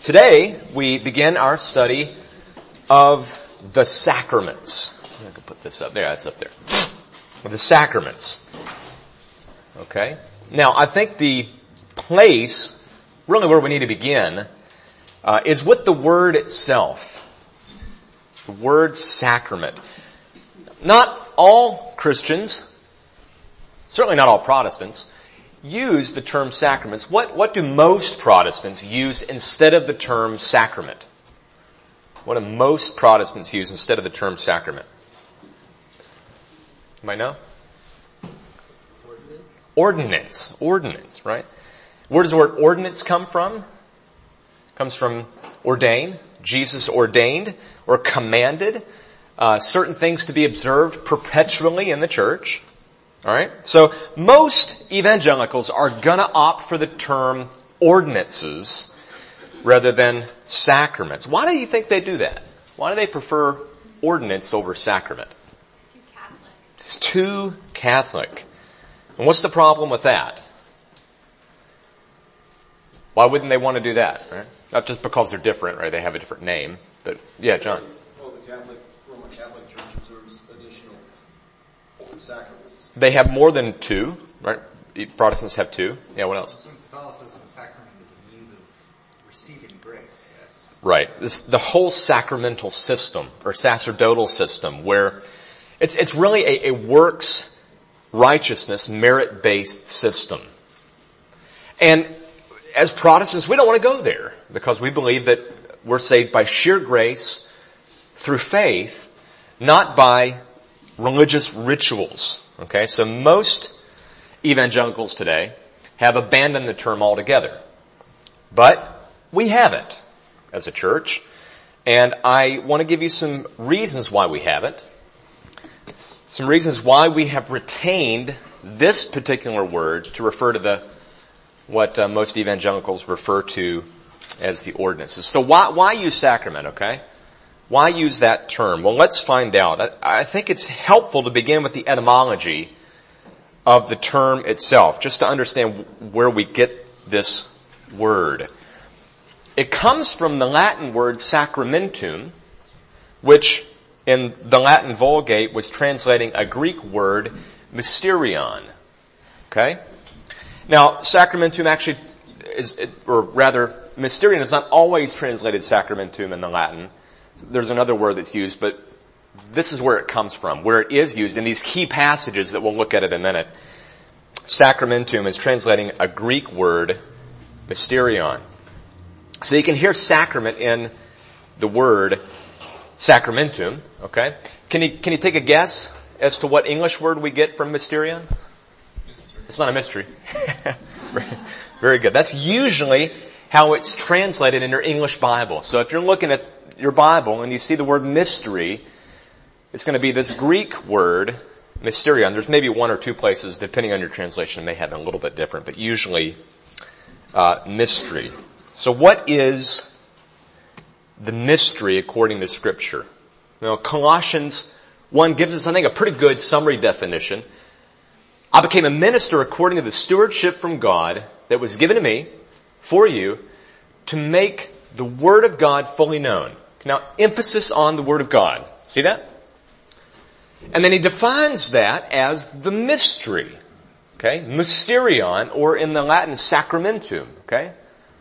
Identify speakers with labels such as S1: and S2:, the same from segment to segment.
S1: Today, we begin our study of the sacraments. I can put this up there. That's up there. The sacraments. Okay. Now, I think the place, really where we need to begin, is with the word itself. The word sacrament. Not all Christians, certainly not all Protestants, use the term sacraments. What do most Protestants use instead of the term sacrament? What do most Protestants use instead of the term sacrament? Anybody know? Ordinance, right? Where does the word ordinance come from? It comes from ordain. Jesus ordained or commanded certain things to be observed perpetually in the church. All right? So most evangelicals are gonna opt for the term ordinances rather than sacraments. Why do you think they do that? Why do they prefer ordinance over sacrament?
S2: Too Catholic.
S1: It's too Catholic. And what's the problem with that? Why wouldn't they want to do that, right? Not just because they're different, right? They have a different name. But, yeah, John.
S3: Well, the Roman Catholic Church observes additional sacraments.
S1: They have more than two, right? Protestants have two. Yeah, what else?
S4: In Catholicism, a sacrament is a means of receiving grace, yes.
S1: Right. The whole sacramental system, or sacerdotal system, where it's really a works righteousness, merit-based system. And as Protestants, we don't want to go there because we believe that we're saved by sheer grace through faith, not by religious rituals. Okay, so most evangelicals today have abandoned the term altogether. But we haven't as a church, and I want to give you some reasons why we haven't. Some reasons why we have retained this particular word to refer to what most evangelicals refer to as the ordinances. So why use sacrament, okay? Why use that term? Well, let's find out. I think it's helpful to begin with the etymology of the term itself, just to understand where we get this word. It comes from the Latin word sacramentum, which in the Latin Vulgate was translating a Greek word, mysterion. Okay? Now, sacramentum actually mysterion is not always translated sacramentum in the Latin. There's another word that's used, but this is where it comes from, where it is used in these key passages that we'll look at in a minute. Sacramentum is translating a Greek word, mysterion. So you can hear sacrament in the word sacramentum, okay? Can you take a guess as to what English word we get from mysterion? Mystery. It's not a mystery. Very good. That's usually how it's translated in your English Bible. So if you're looking at your Bible and you see the word mystery, it's going to be this Greek word, mysterion. There's maybe one or two places, depending on your translation, it may have it a little bit different, but usually mystery. So what is the mystery according to Scripture? Now, Colossians 1 gives us, I think, a pretty good summary definition. I became a minister according to the stewardship from God that was given to me for you to make the Word of God fully known. Now, emphasis on the Word of God. See that? And then he defines that as the mystery. Okay? Mysterion, or in the Latin, sacramentum. Okay?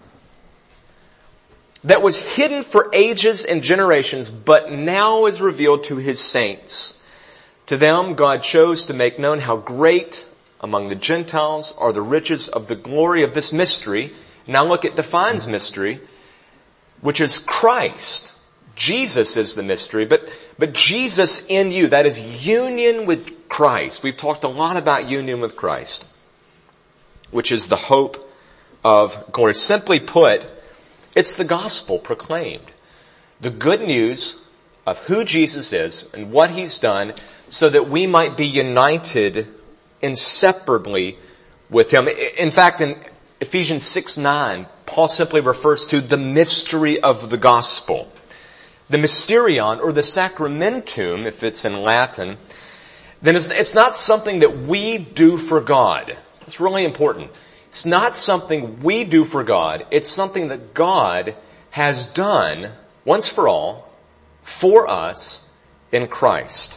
S1: That was hidden for ages and generations, but now is revealed to His saints. To them, God chose to make known how great among the Gentiles are the riches of the glory of this mystery. Now look, it defines mystery, which is Christ. Jesus is the mystery, but Jesus in you, that is union with Christ. We've talked a lot about union with Christ, which is the hope of glory. Simply put, it's the gospel proclaimed. The good news of who Jesus is and what He's done so that we might be united inseparably with Him. In fact, in Ephesians 6:9, Paul simply refers to the mystery of the gospel. The mysterion, or the sacramentum, if it's in Latin, then it's not something that we do for God. It's really important. It's not something we do for God. It's something that God has done once for all for us in Christ.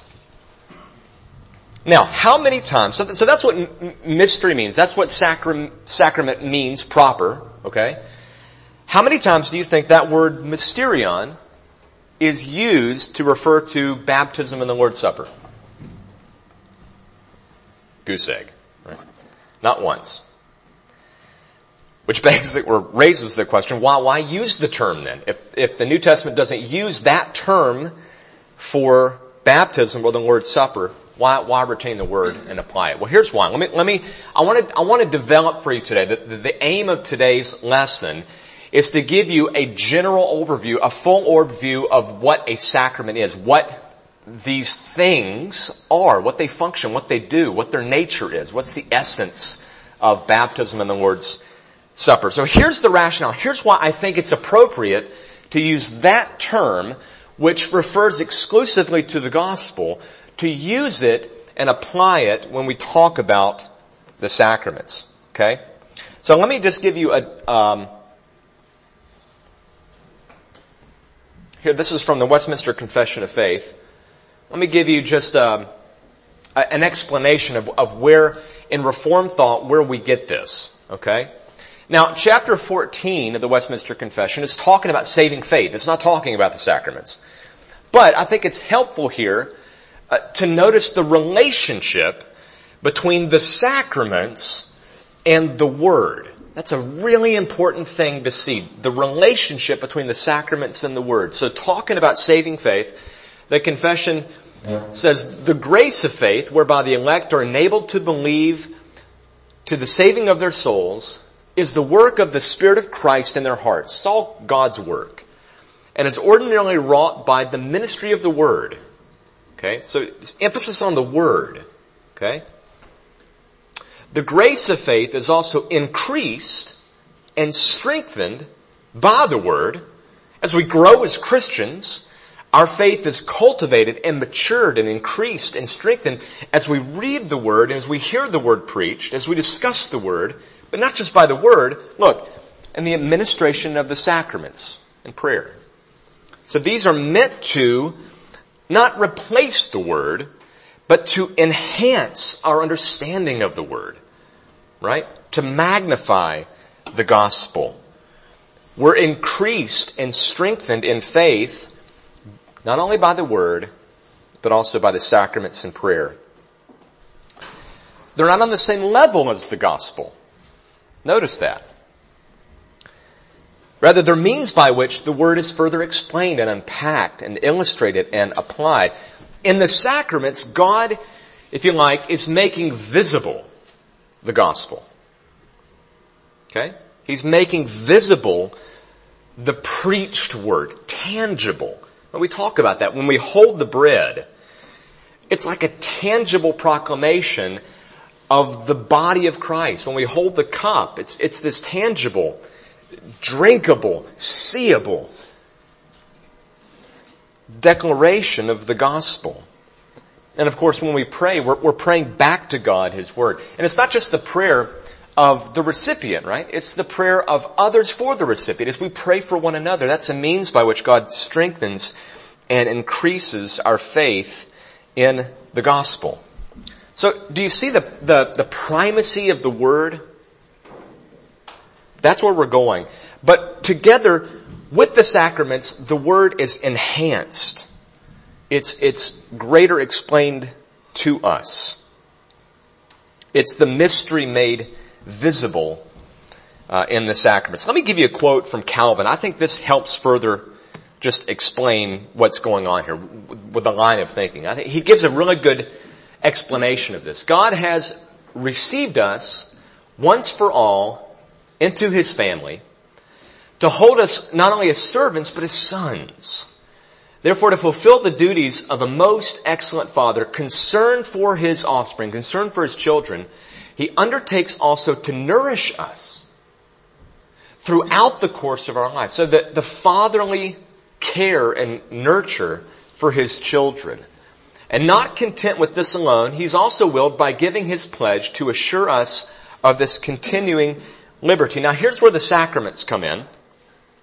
S1: Now, how many times, so that's what mystery means. That's what sacrament means proper, okay? How many times do you think that word mysterion is used to refer to baptism and the Lord's Supper? Goose egg, right? Not once. Which begs or raises the question, why use the term then? If the New Testament doesn't use that term for baptism or the Lord's Supper, why retain the word and apply it? Well, here's why. I want to develop for you today. The aim of today's lesson is to give you a general overview, a full overview of what a sacrament is, what these things are, what they function, what they do, what their nature is, what's the essence of baptism and the Lord's Supper. So here's the rationale. Here's why I think it's appropriate to use that term, which refers exclusively to the gospel, to use it and apply it when we talk about the sacraments. Okay? So let me just give you here, this is from the Westminster Confession of Faith. Let me give you just an explanation of where, in Reformed thought, where we get this. Okay? Now, chapter 14 of the Westminster Confession is talking about saving faith. It's not talking about the sacraments. But I think it's helpful here to notice the relationship between the sacraments and the Word. That's a really important thing to see, the relationship between the sacraments and the Word. So talking about saving faith, the confession says, the grace of faith whereby the elect are enabled to believe to the saving of their souls is the work of the Spirit of Christ in their hearts. It's all God's work. And is ordinarily wrought by the ministry of the Word. Okay? So emphasis on the Word. Okay? The grace of faith is also increased and strengthened by the Word. As we grow as Christians, our faith is cultivated and matured and increased and strengthened as we read the Word and as we hear the Word preached, as we discuss the Word, but not just by the Word, look, and the administration of the sacraments and prayer. So these are meant to not replace the Word, but to enhance our understanding of the Word, right? To magnify the gospel. We're increased and strengthened in faith, not only by the Word, but also by the sacraments and prayer. They're not on the same level as the gospel. Notice that. Rather, they're means by which the Word is further explained and unpacked and illustrated and applied. In the sacraments, God, if you like, is making visible the gospel. Okay? He's making visible the preached word, tangible. When we talk about that, when we hold the bread, it's like a tangible proclamation of the body of Christ. When we hold the cup, it's this tangible, drinkable, seeable declaration of the gospel. And of course, when we pray, we're praying back to God, His Word. And it's not just the prayer of the recipient, right? It's the prayer of others for the recipient. As we pray for one another, that's a means by which God strengthens and increases our faith in the gospel. So, do you see the primacy of the Word? That's where we're going. But together with the sacraments, the Word is enhanced. It's greater explained to us. It's the mystery made visible in the sacraments. Let me give you a quote from Calvin. I think this helps further just explain what's going on here with the line of thinking. I think he gives a really good explanation of this. God has received us once for all into His family to hold us not only as servants but as sons. Therefore, to fulfill the duties of a most excellent father, concerned for his offspring, concerned for his children, He undertakes also to nourish us throughout the course of our life. So that the fatherly care and nurture for His children. And not content with this alone, He's also willed by giving His pledge to assure us of this continuing liberty. Now here's where the sacraments come in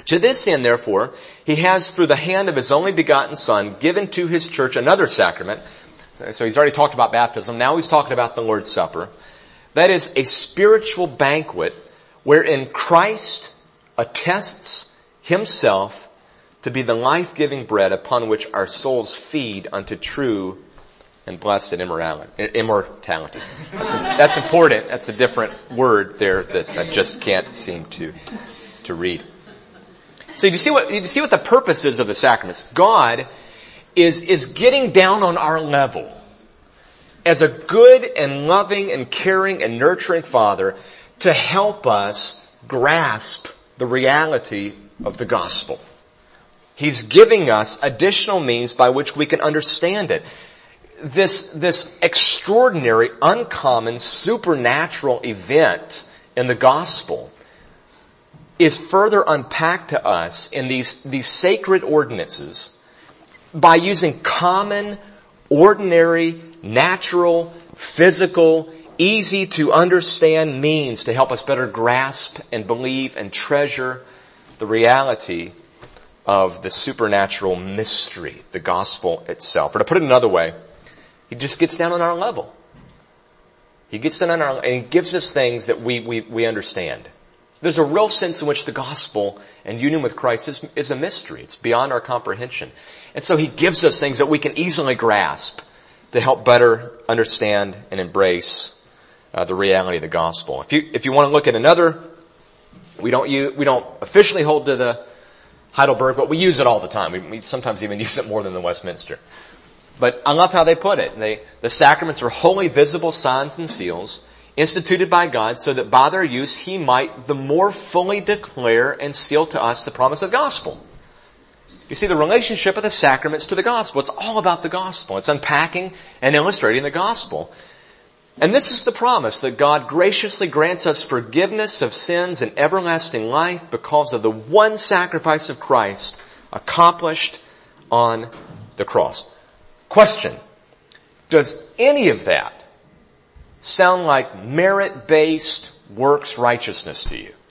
S1: To this end, therefore, he has, through the hand of his only begotten Son, given to his church another sacrament. So he's already talked about baptism. Now he's talking about the Lord's Supper. That is a spiritual banquet wherein Christ attests himself to be the life-giving bread upon which our souls feed unto true and blessed immortality. That's important. That's a different word there that I just can't seem to read. So you see what the purpose is of the sacraments. God is getting down on our level as a good and loving and caring and nurturing Father to help us grasp the reality of the gospel. He's giving us additional means by which we can understand it. This extraordinary, uncommon, supernatural event in the gospel is further unpacked to us in these sacred ordinances by using common, ordinary, natural, physical, easy to understand means to help us better grasp and believe and treasure the reality of the supernatural mystery, the gospel itself. Or to put it another way, he just gets down on our level. He gets down on our level and he gives us things that we understand. There's a real sense in which the gospel and union with Christ is a mystery. It's beyond our comprehension. And so he gives us things that we can easily grasp to help better understand and embrace the reality of the gospel. If you want to look at another, we don't officially hold to the Heidelberg, but we use it all the time. We sometimes even use it more than the Westminster. But I love how they put it. The sacraments are holy visible signs and seals instituted by God so that by their use he might the more fully declare and seal to us the promise of the gospel. You see, the relationship of the sacraments to the gospel. It's all about the gospel. It's unpacking and illustrating the gospel. And this is the promise that God graciously grants us forgiveness of sins and everlasting life because of the one sacrifice of Christ accomplished on the cross. Question: does any of that sound like merit-based works righteousness to you?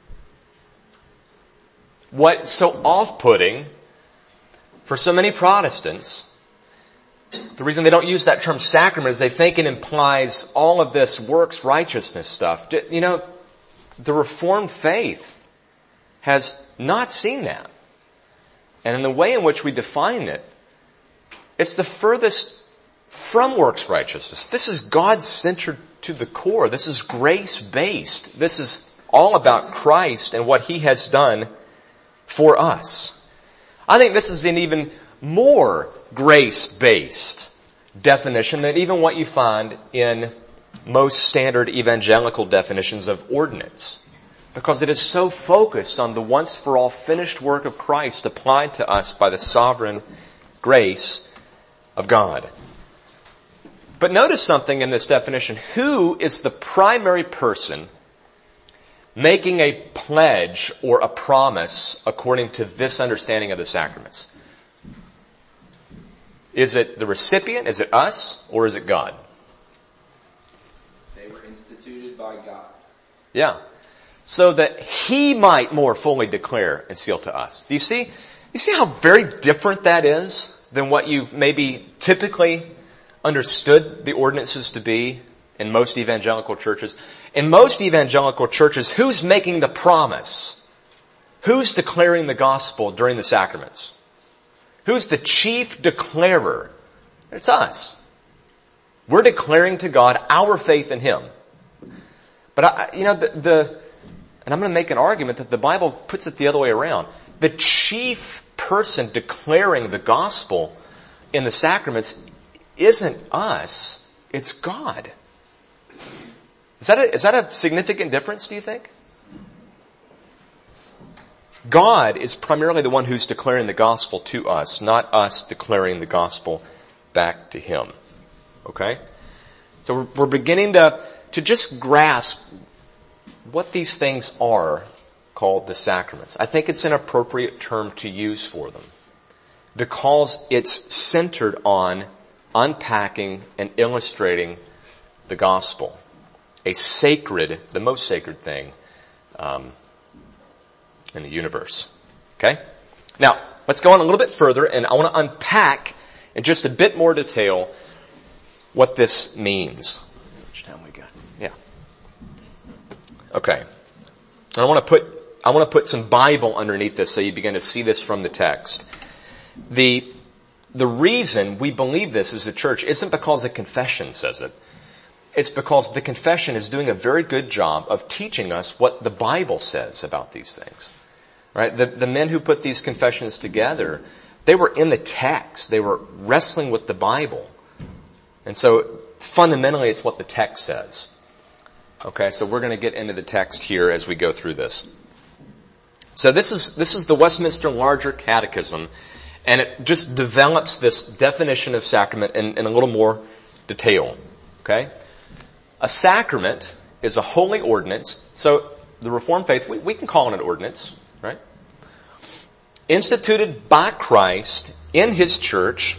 S1: What's so off-putting for so many Protestants, the reason they don't use that term sacrament is they think it implies all of this works righteousness stuff. You know, the Reformed faith has not seen that. And in the way in which we define it, it's the furthest from works righteousness. This is God-centered to the core. This is grace-based. This is all about Christ and what he has done for us. I think this is an even more grace-based definition than even what you find in most standard evangelical definitions of ordinance, because it is so focused on the once-for-all finished work of Christ applied to us by the sovereign grace of God. But notice something in this definition. Who is the primary person making a pledge or a promise according to this understanding of the sacraments? Is it the recipient? Is it us? Or is it God?
S3: They were instituted by God.
S1: Yeah. So that he might more fully declare and seal to us. Do you see how very different that is than what you've maybe typically understood the ordinances to be in most evangelical churches? In most evangelical churches, who's making the promise? Who's declaring the gospel during the sacraments? Who's the chief declarer? It's us. We're declaring to God our faith in him. But and I'm going to make an argument that the Bible puts it the other way around. The chief person declaring the gospel in the sacraments isn't us, it's God. Is that a significant difference, do you think? God is primarily the one who's declaring the gospel to us, not us declaring the gospel back to him. Okay? So we're beginning to just grasp what these things are called the sacraments. I think it's an appropriate term to use for them because it's centered on unpacking and illustrating the gospel. The most sacred thing in the universe. Okay? Now, let's go on a little bit further, and I want to unpack in just a bit more detail what this means. How much time we got? Yeah. Okay. And I want to put some Bible underneath this so you begin to see this from the text. The reason we believe this as a church isn't because the confession says it. It's because the confession is doing a very good job of teaching us what the Bible says about these things. Right? The men who put these confessions together, they were in the text. They were wrestling with the Bible. And so fundamentally it's what the text says. Okay, so we're going to get into the text here as we go through this. So this is the Westminster Larger Catechism, and it just develops this definition of sacrament in a little more detail. Okay? A sacrament is a holy ordinance. So the Reformed faith, we can call it an ordinance, right? Instituted by Christ in His church.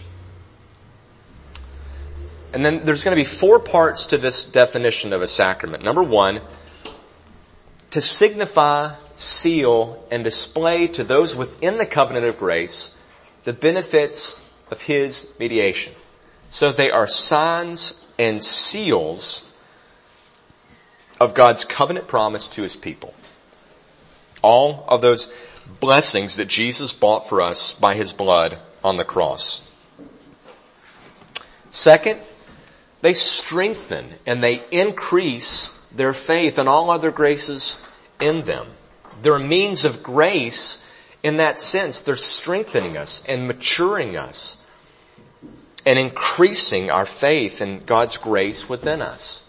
S1: And then there's going to be 4 parts to this definition of a sacrament. Number 1, to signify, seal, and display to those within the covenant of grace the benefits of His mediation. So they are signs and seals of God's covenant promise to His people. All of those blessings that Jesus bought for us by His blood on the cross. Second, they strengthen and they increase their faith and all other graces in them. They're a means of grace in that sense. They're strengthening us and maturing us and increasing our faith in God's grace within us.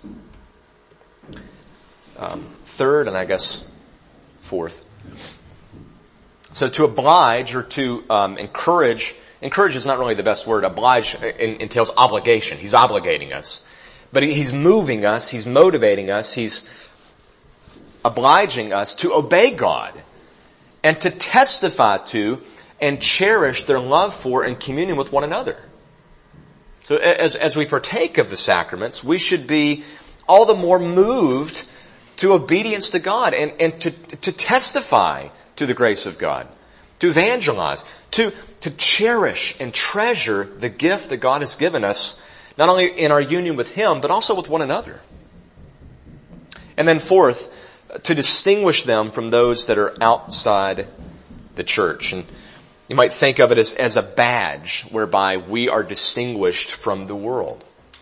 S1: Third, and I guess fourth. So to oblige or to encourage is not really the best word. Oblige entails obligation. He's obligating us. But He's moving us, He's motivating us, He's obliging us to obey God and to testify to and cherish their love for and communion with one another. So as we partake of the sacraments, we should be all the more moved to obedience to God and to testify to the grace of God, to evangelize, to cherish and treasure the gift that God has given us, not only in our union with Him, but also with one another. And then fourth, to distinguish them from those that are outside the church. And you might think of it as a badge whereby we are distinguished from the world.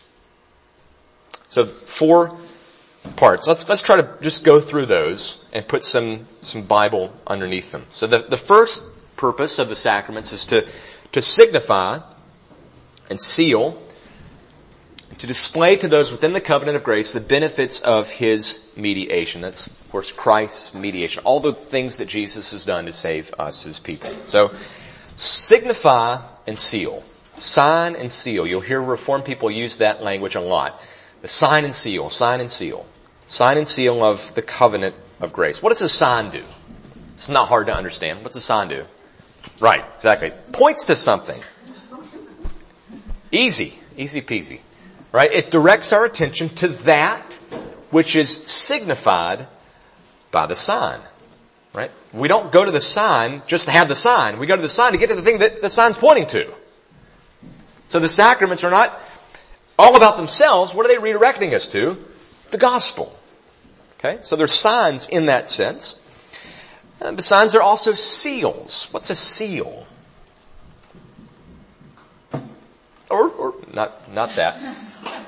S1: So 4 parts. Let's try to just go through those and put some Bible underneath them. So the first purpose of the sacraments is to signify and seal, to display to those within the covenant of grace the benefits of His mediation. That's, of course, Christ's mediation. All the things that Jesus has done to save us, His people. So, signify and seal. Sign and seal. You'll hear Reformed people use that language a lot. The sign and seal, sign and seal. Sign and seal of the covenant of grace. What does a sign do? It's not hard to understand. What's a sign do? Right, exactly. Points to something. Easy peasy. Right? It directs our attention to that which is signified by the sign. Right? We don't go to the sign just to have the sign. We go to the sign to get to the thing that the sign's pointing to. So the sacraments are not all about themselves. What are they redirecting us to? The gospel. Okay? So they're signs in that sense. And the signs are also seals. What's a seal? Or not that.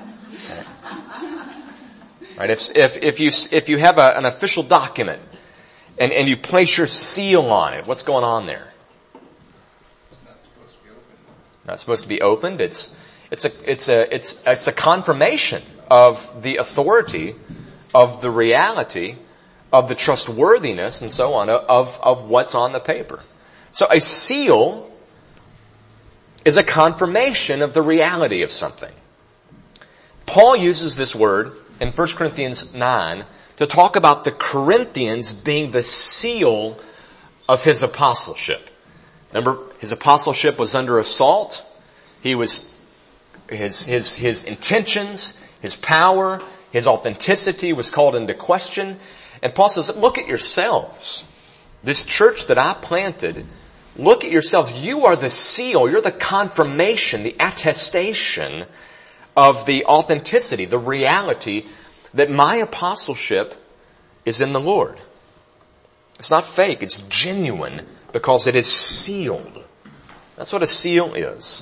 S1: Right? If you have an official document and you place your seal on it, what's going on there?
S4: It's not supposed to be opened.
S1: Not supposed to be opened. It's a confirmation of the authority, of the reality, of the trustworthiness, and so on, of what's on the paper. So a seal is a confirmation of the reality of something. Paul uses this word in 1 Corinthians 9 to talk about the Corinthians being the seal of his apostleship. Remember, his apostleship was under assault. He was, his intentions, his power, his authenticity was called into question. And Paul says, look at yourselves. this church that I planted, look at yourselves. You are the seal. You're the confirmation, the attestation of the authenticity, the reality that my apostleship is in the Lord. It's not fake. It's genuine because it is sealed. That's what a seal is.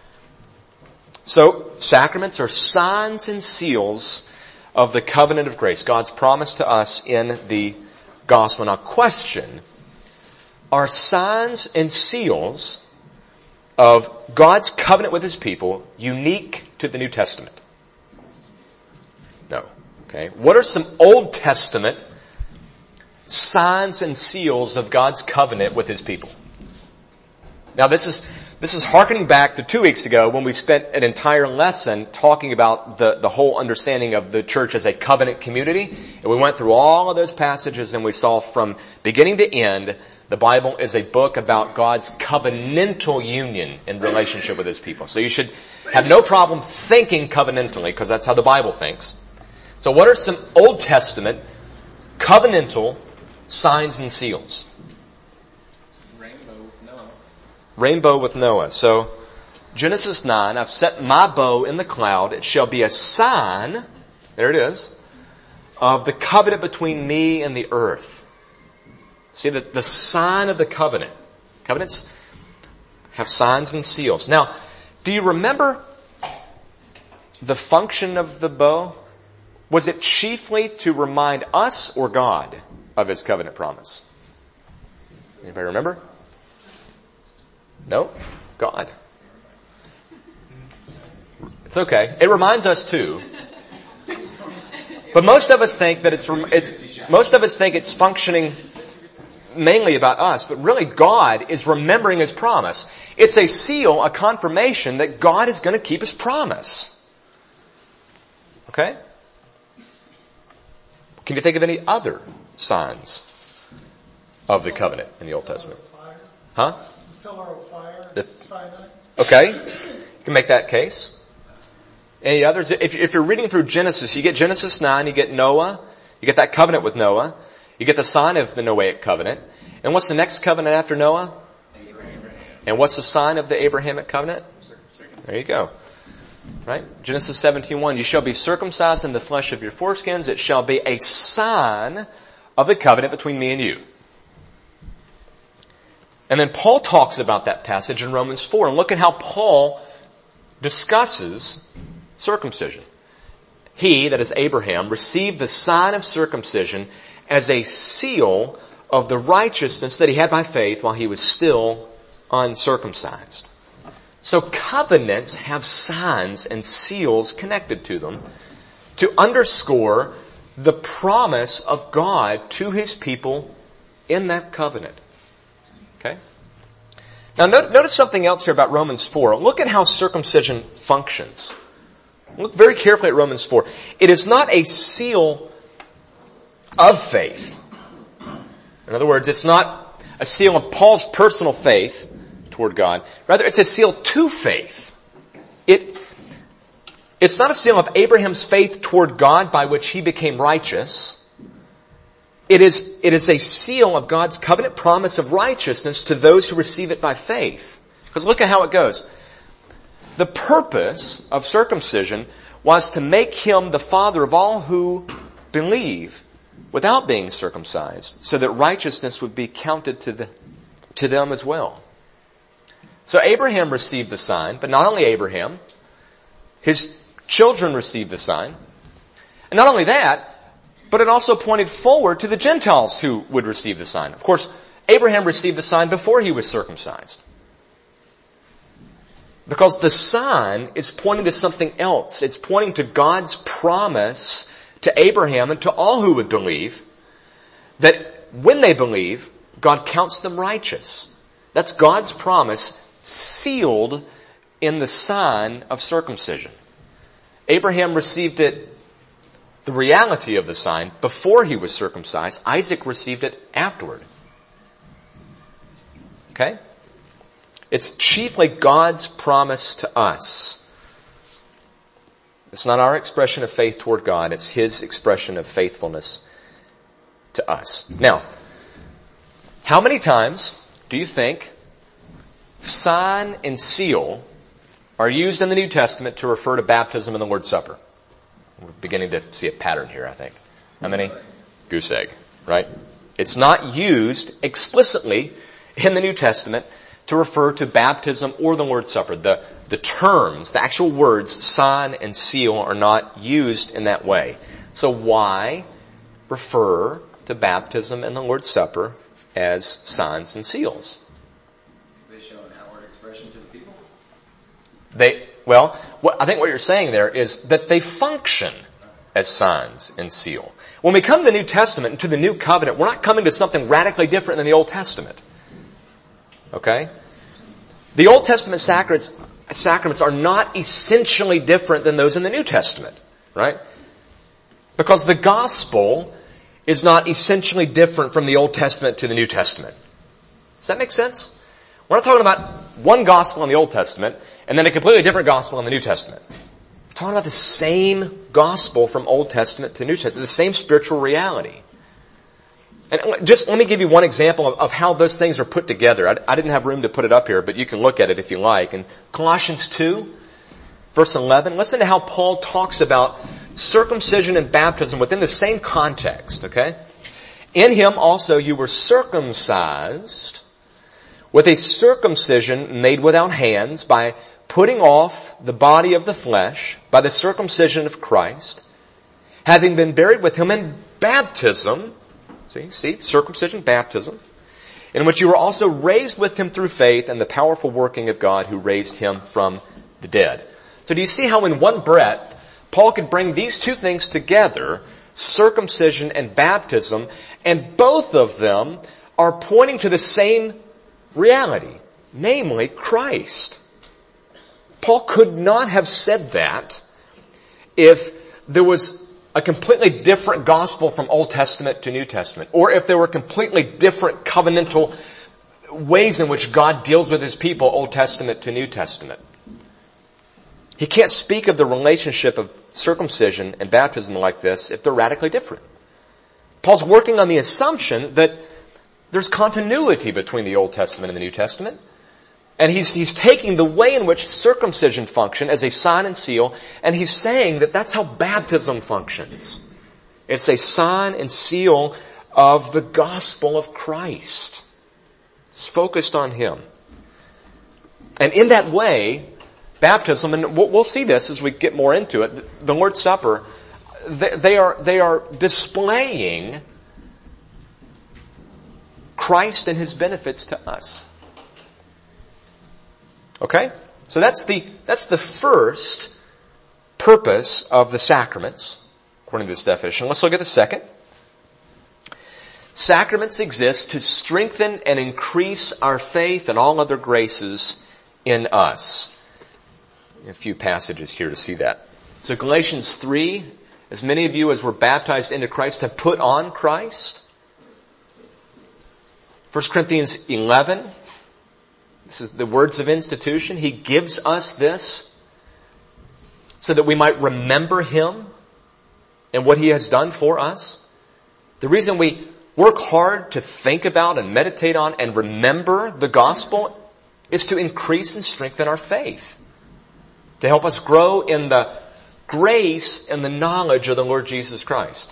S1: So, sacraments are signs and seals of the covenant of grace, God's promise to us in the gospel. Now, question, are signs and seals of God's covenant with His people unique to the New Testament? No. Okay. What are some Old Testament signs and seals of God's covenant with His people? Now, this is hearkening back to 2 weeks ago when we spent an entire lesson talking about the whole understanding of the church as a covenant community. And we went through all of those passages and we saw from beginning to end, the Bible is a book about God's covenantal union in relationship with His people. So you should have no problem thinking covenantally because that's how the Bible thinks. So what are some Old Testament covenantal signs and seals? Rainbow with Noah. So, Genesis 9, I've set my bow in the cloud. It shall be a sign, there it is, of the covenant between me and the earth. See, the sign of the covenant. Covenants have signs and seals. Now, do you remember the function of the bow? Was it chiefly to remind us or God of His covenant promise? Anybody remember? No? God. It's okay. It reminds us too. But most of us think that it's functioning mainly about us, but really God is remembering His promise. It's a seal, a confirmation that God is going to keep His promise. Okay? Can you think of any other signs of the covenant in the Old Testament? Huh?
S2: Pillar of fire, Sinai.
S1: Okay. You can make that case. Any others? If you're reading through Genesis, you get Genesis 9, you get Noah, you get that covenant with Noah, you get the sign of the Noahic covenant. And what's the next covenant after Noah? Abraham. And what's the sign of the Abrahamic covenant? There you go. Right? Genesis 17:1, you shall be circumcised in the flesh of your foreskins. It shall be a sign of the covenant between me and you. And then Paul talks about that passage in Romans 4. And look at how Paul discusses circumcision. He, that is Abraham, received the sign of circumcision as a seal of the righteousness that he had by faith while he was still uncircumcised. So covenants have signs and seals connected to them to underscore the promise of God to His people in that covenant. Okay? Now notice something else here about Romans 4. Look at how circumcision functions. Look very carefully at Romans 4. It is not a seal of faith. In other words, it's not a seal of Paul's personal faith toward God. Rather, it's a seal to faith. It's not a seal of Abraham's faith toward God by which he became righteous. It is a seal of God's covenant promise of righteousness to those who receive it by faith. Because look at how it goes. The purpose of circumcision was to make him the father of all who believe without being circumcised, so that righteousness would be counted to them as well. So Abraham received the sign, but not only Abraham, his children received the sign. And not only that, but it also pointed forward to the Gentiles who would receive the sign. Of course, Abraham received the sign before he was circumcised. Because the sign is pointing to something else. It's pointing to God's promise to Abraham and to all who would believe that when they believe, God counts them righteous. That's God's promise sealed in the sign of circumcision. Abraham received it, the reality of the sign, before he was circumcised. Isaac received it afterward. Okay? It's chiefly God's promise to us. It's not our expression of faith toward God. It's His expression of faithfulness to us. Now, How many times do you think sign and seal are used in the New Testament to refer to baptism and the Lord's Supper? We're beginning to see a pattern here, I think. How many? Goose egg, right? It's not used explicitly in the New Testament to refer to baptism or the Lord's Supper. The terms, the actual words, sign and seal, are not used in that way. So why refer to baptism and the Lord's Supper as signs and seals?
S3: They show an outward expression to the people?
S1: I think what you're saying there is that they function as signs and seal. When we come to the New Testament and to the New Covenant, we're not coming to something radically different than the Old Testament. Okay? The Old Testament sacraments are not essentially different than those in the New Testament, right? Because the gospel is not essentially different from the Old Testament to the New Testament. Does that make sense? We're not talking about one gospel in the Old Testament and then a completely different gospel in the New Testament. We're talking about the same gospel from Old Testament to New Testament, the same spiritual reality. And just let me give you one example of how those things are put together. I didn't have room to put it up here, but you can look at it if you like. In Colossians 2, verse 11, listen to how Paul talks about circumcision and baptism within the same context, okay? In him also you were circumcised with a circumcision made without hands, by putting off the body of the flesh by the circumcision of Christ, having been buried with him in baptism. See, circumcision, baptism, in which you were also raised with him through faith and the powerful working of God who raised him from the dead. So do you see how in one breath, Paul could bring these two things together, circumcision and baptism, and both of them are pointing to the same reality, namely Christ. Paul could not have said that if there was a completely different gospel from Old Testament to New Testament, or if there were completely different covenantal ways in which God deals with his people, Old Testament to New Testament. He can't speak of the relationship of circumcision and baptism like this if they're radically different. Paul's working on the assumption that there's continuity between the Old Testament and the New Testament. And he's taking the way in which circumcision functioned as a sign and seal, and he's saying that that's how baptism functions. It's a sign and seal of the gospel of Christ. It's focused on him. And in that way, baptism, and we'll see this as we get more into it, the Lord's Supper, they are displaying Christ and his benefits to us. Okay? So that's the first purpose of the sacraments, according to this definition. Let's look at the second. Sacraments exist to strengthen and increase our faith and all other graces in us. A few passages here to see that. So Galatians 3, as many of you as were baptized into Christ have put on Christ. 1 Corinthians 11, this is the words of institution. He gives us this so that we might remember him and what he has done for us. The reason we work hard to think about and meditate on and remember the gospel is to increase and strengthen our faith, to help us grow in the grace and the knowledge of the Lord Jesus Christ.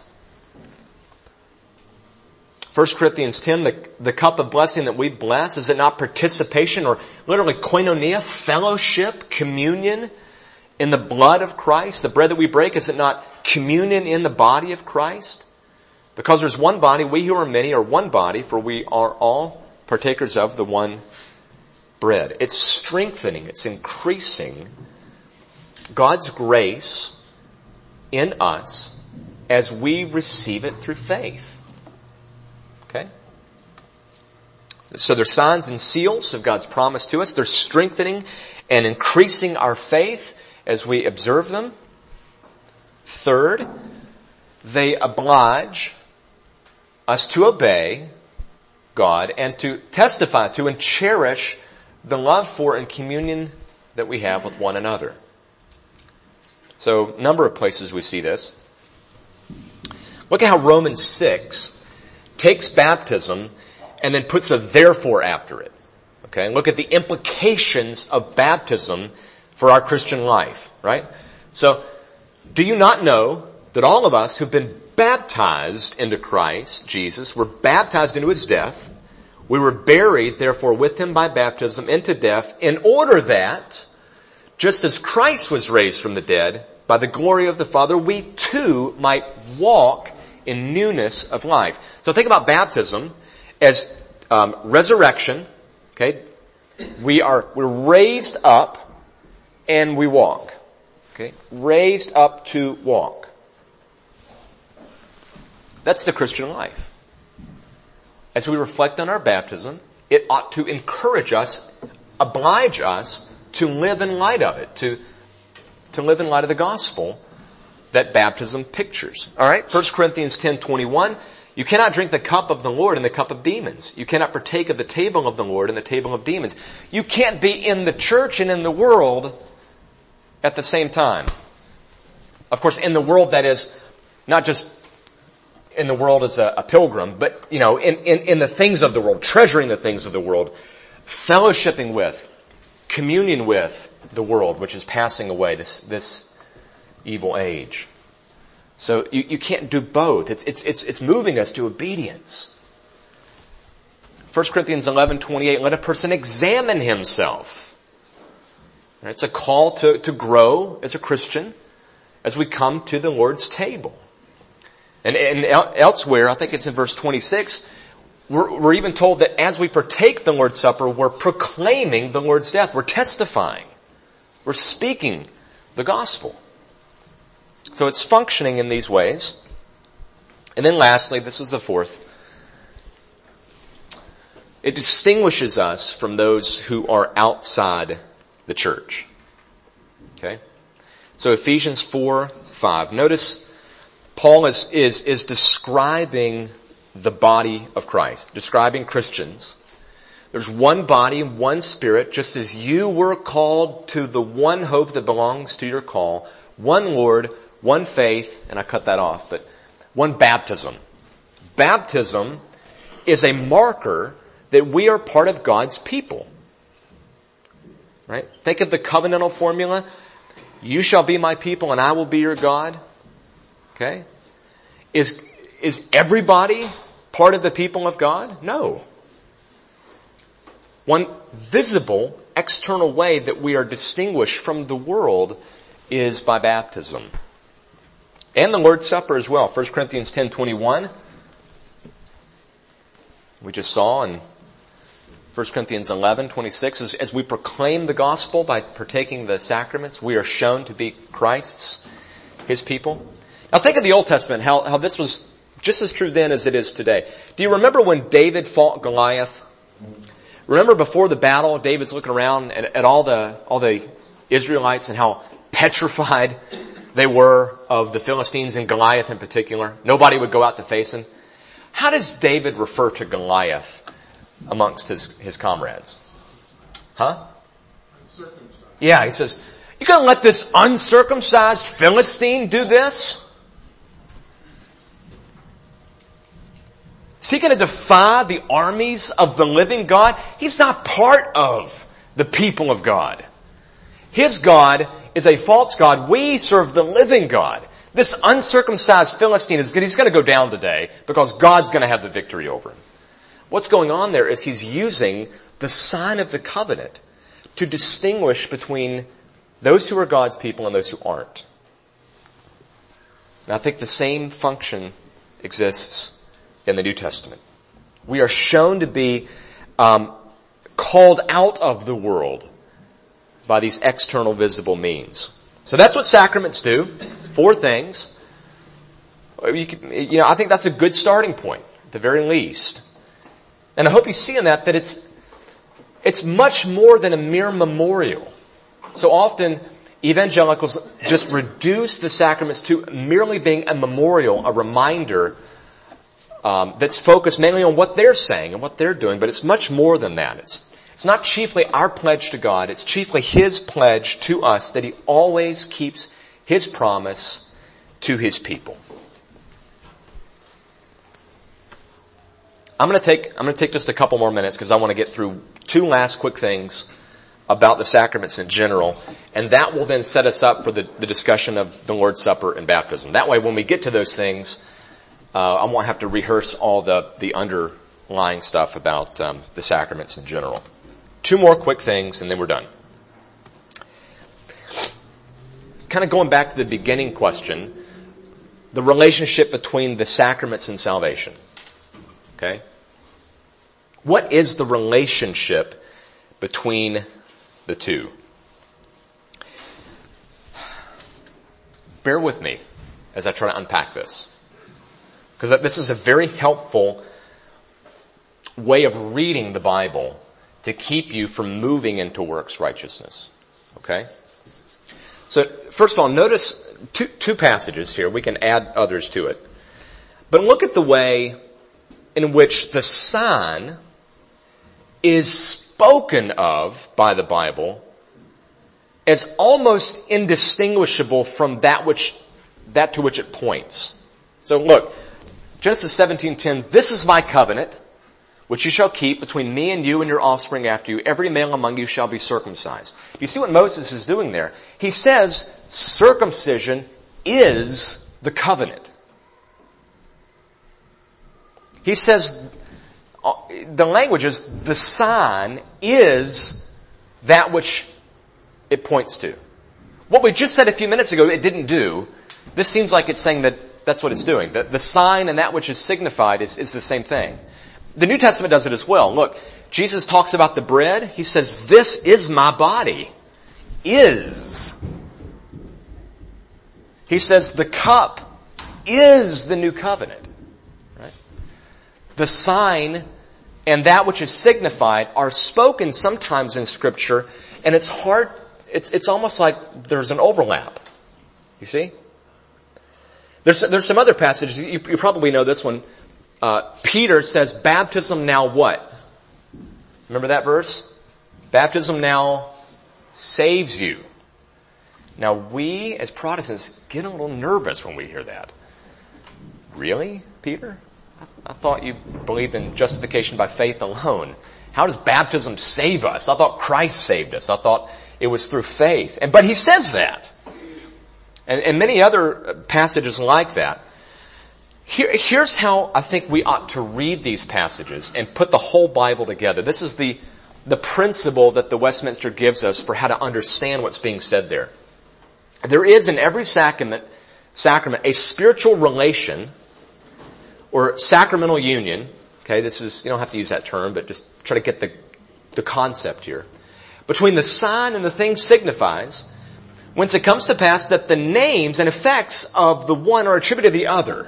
S1: 1 Corinthians 10, the cup of blessing that we bless, is it not participation or literally koinonia, fellowship, communion in the blood of Christ? The bread that we break, is it not communion in the body of Christ? Because there's one body, we who are many are one body, for we are all partakers of the one bread. It's strengthening, it's increasing God's grace in us as we receive it through faith. Okay? So they're signs and seals of God's promise to us. They're strengthening and increasing our faith as we observe them. Third, they oblige us to obey God and to testify to and cherish the love for and communion that we have with one another. So, a number of places we see this. Look at how Romans 6 takes baptism and then puts a therefore after it. Okay, and look at the implications of baptism for our Christian life, right? So, do you not know that all of us who've been baptized into Christ Jesus were baptized into his death? We were buried, therefore, with him by baptism into death, in order that, just as Christ was raised from the dead by the glory of the Father, we too might walk in newness of life. So think about baptism as resurrection. Okay, we're raised up and we walk. Okay, raised up to walk. That's the Christian life. As we reflect on our baptism, it ought to encourage us, oblige us to live in light of it, to live in light of the gospel that baptism pictures. All right, 1 Corinthians 10:21. You cannot drink the cup of the Lord and the cup of demons. You cannot partake of the table of the Lord and the table of demons. You can't be in the church and in the world at the same time. Of course, in the world, that is not just in the world as a pilgrim, but, in the things of the world, treasuring the things of the world, fellowshipping with, communion with the world, which is passing away, this evil age. So you can't do both. It's moving us to obedience. 1 Corinthians 11:28, let a person examine himself. It's a call to grow as a Christian as we come to the Lord's table. And elsewhere, I think it's in verse 26, we're even told that as we partake the Lord's Supper, we're proclaiming the Lord's death. We're testifying. We're speaking the gospel. So it's functioning in these ways. And then lastly, this is the fourth. It distinguishes us from those who are outside the church. Okay? So Ephesians 4:5. Notice Paul is describing the body of Christ, describing Christians. There's one body, one spirit, just as you were called to the one hope that belongs to your call, one Lord, one faith, and I cut that off, but one baptism. Baptism is a marker that we are part of God's people. Right? Think of the covenantal formula. You shall be my people and I will be your God. Okay? Is everybody part of the people of God? No. One visible, external way that we are distinguished from the world is by baptism. And the Lord's Supper as well. 1 Corinthians 10:21. We just saw in 1 Corinthians 11:26, as we proclaim the gospel by partaking the sacraments, we are shown to be Christ's, his people. Now think of the Old Testament, how this was just as true then as it is today. Do you remember when David fought Goliath? Remember before the battle, David's looking around at all the Israelites and how petrified they were of the Philistines and Goliath in particular. Nobody would go out to face him. How does David refer to Goliath amongst his comrades? Huh?
S2: Uncircumcised.
S1: Yeah, he says, you gonna let this uncircumcised Philistine do this? Is he gonna defy the armies of the living God? He's not part of the people of God. His God is a false God. We serve the living God. This uncircumcised Philistine he's gonna go down today because God's gonna have the victory over him. What's going on there is he's using the sign of the covenant to distinguish between those who are God's people and those who aren't. And I think the same function exists in the New Testament. We are shown to be called out of the world by these external visible means. So that's what sacraments do. 4 things. I think that's a good starting point, at the very least. And I hope you see in that it's much more than a mere memorial. So often, evangelicals just reduce the sacraments to merely being a memorial, a reminder, that's focused mainly on what they're saying and what they're doing, but it's much more than that. It's not chiefly our pledge to God, it's chiefly his pledge to us that he always keeps his promise to his people. I'm going to take just a couple more minutes because I want to get through two last quick things about the sacraments in general, and that will then set us up for the discussion of the Lord's Supper and baptism. That way, when we get to those things, I won't have to rehearse all the underlying stuff about the sacraments in general. Two more quick things, and then we're done. Kind of going back to the beginning question, the relationship between the sacraments and salvation. Okay? What is the relationship between the two? Bear with me as I try to unpack this. Because this is a very helpful way of reading the Bible to keep you from moving into works righteousness. Okay? So, first of all, notice two passages here. We can add others to it. But look at the way in which the sign is spoken of by the Bible as almost indistinguishable from that to which it points. So look, Genesis 17:10, "This is my covenant, which you shall keep between me and you and your offspring after you. Every male among you shall be circumcised." You see what Moses is doing there? He says circumcision is the covenant. He says, the language is, the sign is that which it points to. What we just said a few minutes ago it didn't do, this seems like it's saying that that's what it's doing. The sign and that which is signified is the same thing. The New Testament does it as well. Look, Jesus talks about the bread. He says, "This is my body." Is. He says the cup is the new covenant. Right? The sign and that which is signified are spoken sometimes in Scripture, and it's hard, it's almost like there's an overlap. You see? There's some other passages, you probably know this one. Peter says, baptism now what? Remember that verse? Baptism now saves you. Now we, as Protestants, get a little nervous when we hear that. Really, Peter? I thought you believed in justification by faith alone. How does baptism save us? I thought Christ saved us. I thought it was through faith. But he says that. And many other passages like that. Here's how I think we ought to read these passages and put the whole Bible together. This is the principle that the Westminster gives us for how to understand what's being said there. There is in every sacrament a spiritual relation or sacramental union. Okay, this is, you don't have to use that term, but just try to get the concept here. Between the sign and the thing signifies, whence it comes to pass that the names and effects of the one are attributed to the other.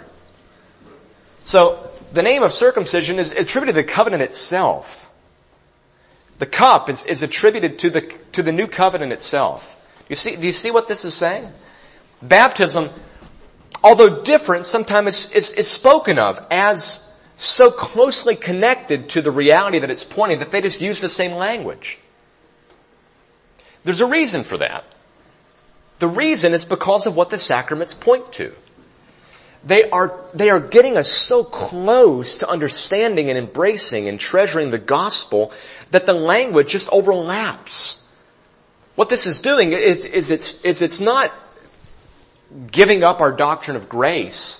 S1: So, the name of circumcision is attributed to the covenant itself. The cup is attributed to the new covenant itself. Do you see what this is saying? Baptism, although different, sometimes it's spoken of as so closely connected to the reality that it's pointing that they just use the same language. There's a reason for that. The reason is because of what the sacraments point to. They are getting us so close to understanding and embracing and treasuring the gospel that the language just overlaps. What this is doing is it's not giving up our doctrine of grace.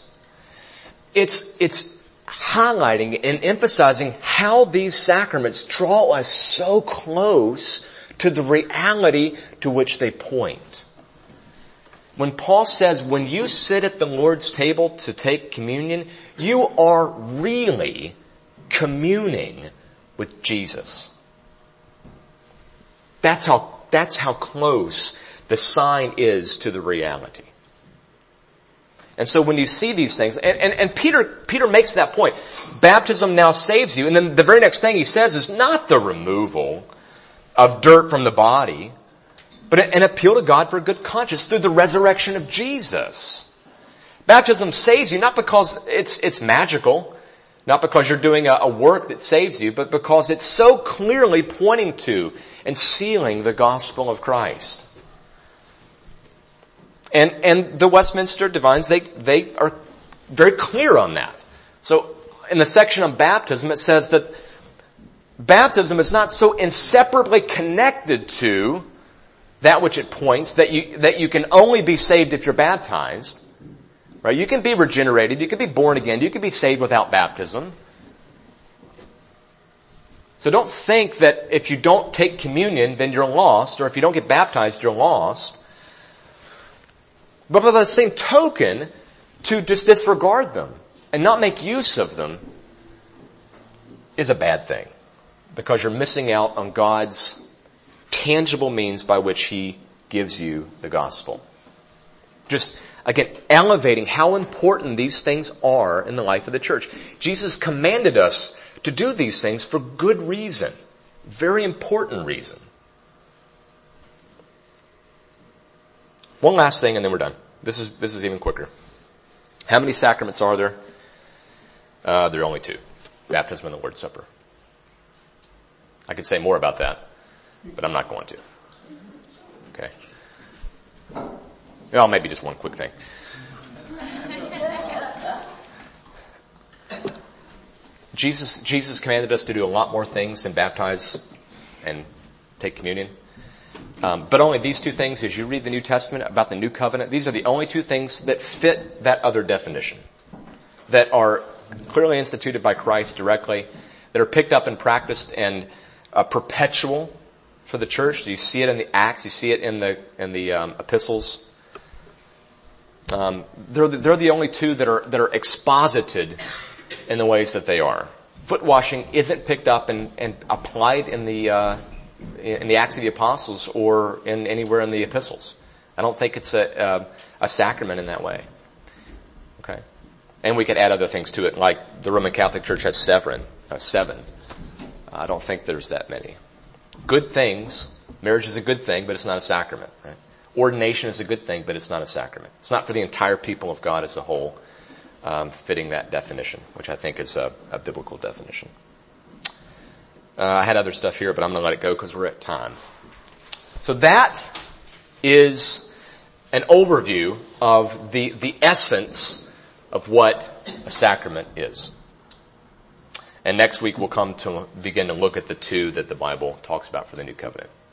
S1: It's highlighting and emphasizing how these sacraments draw us so close to the reality to which they point. When Paul says, when you sit at the Lord's table to take communion, you are really communing with Jesus. That's how close the sign is to the reality. And so when you see these things, and Peter makes that point, baptism now saves you, and then the very next thing he says is not the removal of dirt from the body, but an appeal to God for a good conscience through the resurrection of Jesus. Baptism saves you not because it's magical, not because you're doing a work that saves you, but because it's so clearly pointing to and sealing the gospel of Christ. And the Westminster divines, they are very clear on that. So in the section on baptism, it says that baptism is not so inseparably connected to that which it points, that you can only be saved if you're baptized. Right? You can be regenerated, you can be born again, you can be saved without baptism. So don't think that if you don't take communion, then you're lost, or if you don't get baptized, you're lost. But by the same token, to just disregard them and not make use of them is a bad thing, because you're missing out on God's tangible means by which He gives you the gospel. Just, again, elevating how important these things are in the life of the church. Jesus commanded us to do these things for good reason. Very important reason. One last thing and then we're done. This is even quicker. How many sacraments are there? There are only 2. Baptism and the Lord's Supper. I could say more about that, but I'm not going to. Okay. Well, maybe just one quick thing. Jesus commanded us to do a lot more things than baptize and take communion. But only these 2 things, as you read the New Testament about the New Covenant, these are the only 2 things that fit that other definition, that are clearly instituted by Christ directly, that are picked up and practiced and perpetual for the church. So you see it in the Acts, you see it in the epistles. They're the only 2 that are exposited in the ways that they are. Foot washing isn't picked up and applied in the Acts of the Apostles or anywhere in the epistles. I don't think it's a sacrament in that way. Okay. And we could add other things to it, like the Roman Catholic Church has 7. I don't think there's that many. Good things. Marriage is a good thing, but it's not a sacrament. Right? Ordination is a good thing, but it's not a sacrament. It's not for the entire people of God as a whole, fitting that definition, which I think is a biblical definition. I had other stuff here, but I'm going to let it go because we're at time. So that is an overview of the essence of what a sacrament is. And next week we'll come to begin to look at the 2 that the Bible talks about for the New Covenant.